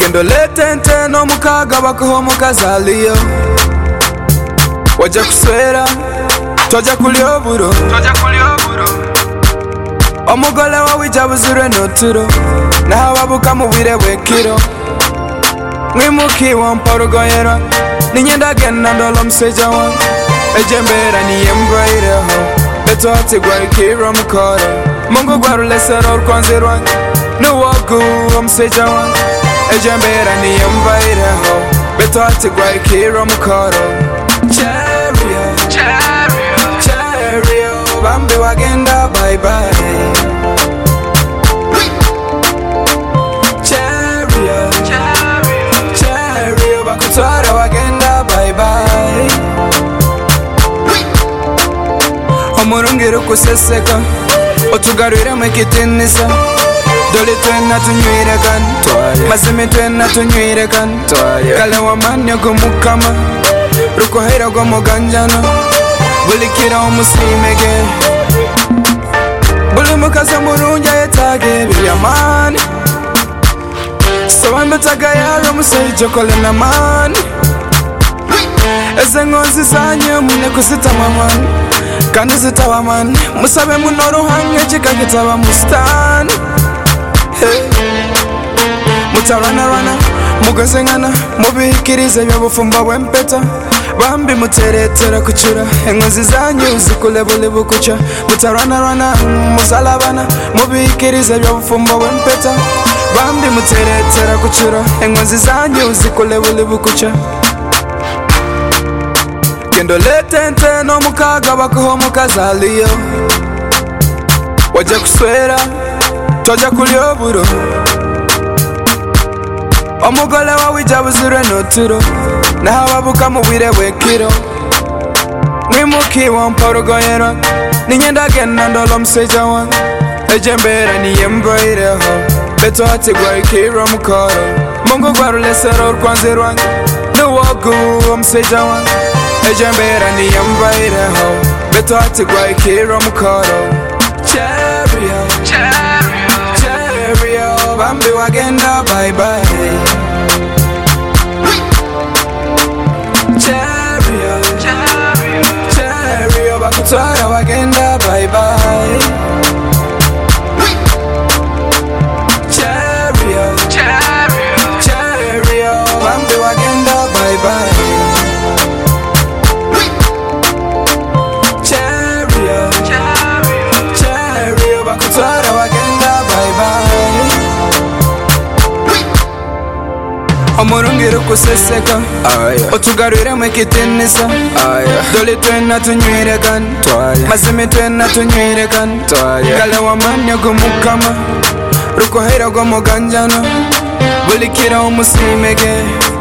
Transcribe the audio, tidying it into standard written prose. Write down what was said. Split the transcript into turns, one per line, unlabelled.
Kendo letente no mukaga bakaho mukazaliyo Waja kuswera Toja kulioburo Omugole wawe jabuzure noturo Na hawabuka mubire wekiro Mwimuki wamparugoyera Ninyenda gena ndolo mseja wan Ejembera ni embraire ho Beto hati gwari kiro mkoro Mungu gwaru lesero urkonzirwan Nuwagu mseja wan Ejembera ni embraire ho Beto hati gwari kiro mkoro Cherio Bambi wagenda bye bye Cherio Bakutwara wagenda bye bye Omurungiru kuseseka Otugarwire mwikitinisa Doli twena tunywire kan Mazimi twena tunywire kan Kale wamanyo gumukama Rukohera gumuganjana Bulikira umusimege Buli mukaza murunja yetage bilyamani Sawambe tagayaro musejo kole na mani Eze ngonzi zanyu mune kusita mamani Kandi zitawa mani Musabe munoru hange chika kitaba mustani Mutawana mugazengana Mubihikirize byabufumba wempeta Bambi muteretera kuchura Engozi zanyu zikulebule bukucha Mutawana musalabana Mubihikirize byabufumba wempeta Bambi muteretera kuchura Engozi zanyu zikulebule bukucha Kendo letente no mukaga bakaho mukazaliyo Waja kuswera Toja kulioburo Omugole wawe jabuzure noturo Na hawabuka mubire wekiro Mwimuki wamparugoyera Ninyenda gena ndolo mseja wan Ejembera ni embraire ho Beto hati gwari kiro mkoro Mungu gwaru lesero urkwanzirwan Nuwagu mseja wan Ejembera ni embraire ho Beto hati gwari kiro mkoro Cherio Bambi wagenda bye bye Cherio Bakutwara wagenda bye bye Cherio Bambi wagenda bye bye Cherio Bakutwara wagenda bye bye Omurungiru kuseseka Otugarwire mwikitinisa Doli twena tunywire kan Mazimi twena tunywire kan Kale wamanyo gumukama Rukohera gumuganjana Bulikira umusimege